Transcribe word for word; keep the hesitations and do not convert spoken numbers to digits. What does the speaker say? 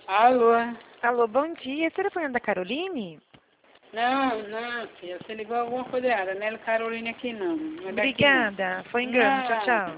Alô? Alô, bom dia. Você era falando da Caroline? Não, não, filha. Você ligou alguma coisa errada. Não é Caroline aqui, não. Não é daqui, não. Obrigada. Foi engano. Tchau, Não. tchau.